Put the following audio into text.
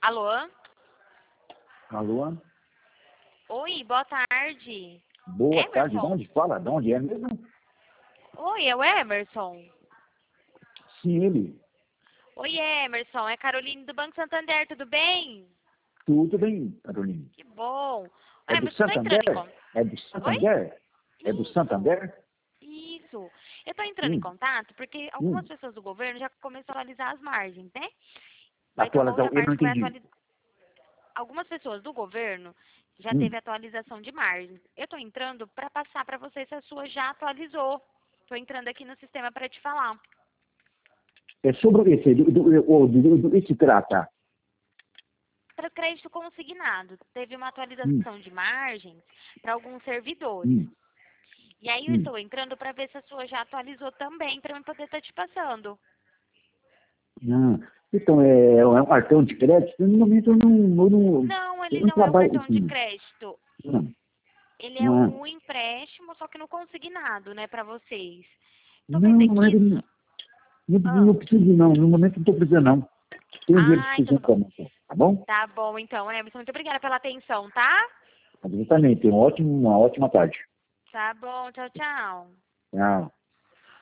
Alô? Alô? Oi, boa tarde. Boa tarde. De Emerson? onde fala? De onde é mesmo? Oi, é o Emerson? Sim, ele. Oi, Emerson, é Caroline do Banco Santander, tudo bem? Tudo bem, Carolina. Que bom. É do Emerson, tô entrando em Santander? contato. É do Oi? Santander? É do Isso, Santander? isso. Eu tô entrando em Hum, contato porque algumas hum. pessoas do governo já começaram a atualizar as margens, né? Vai ter uma Atualizar. outra Eu não parte que vai entendi. atualizar. Algumas pessoas do governo já Hum. teve atualização de margens. Eu tô entrando para passar para você se a sua já atualizou. Tô entrando aqui no sistema para te falar. É sobre o que? Do que se trata? Para o crédito consignado, teve uma Hum, atualização de margens para alguns servidores. hum, E aí eu hum. estou entrando para ver se a sua já atualizou também, para eu poder estar te passando. Então, é um cartão de crédito? No momento Não, eu ele não não é um trabalho cartão de assim. crédito. Não, Ele é não, um empréstimo, só que no consignado, né, para vocês. Tô vendo não, aqui. não Ah, preciso não. No momento não estou precisando não. Tenho dinheiro então tá suficiente bom. para mim, tá bom? Tá bom, então, Emerson. Muito obrigada pela atenção, tá? Exatamente. Uma ótima tarde. Tá bom, tchau, tchau. Tchau.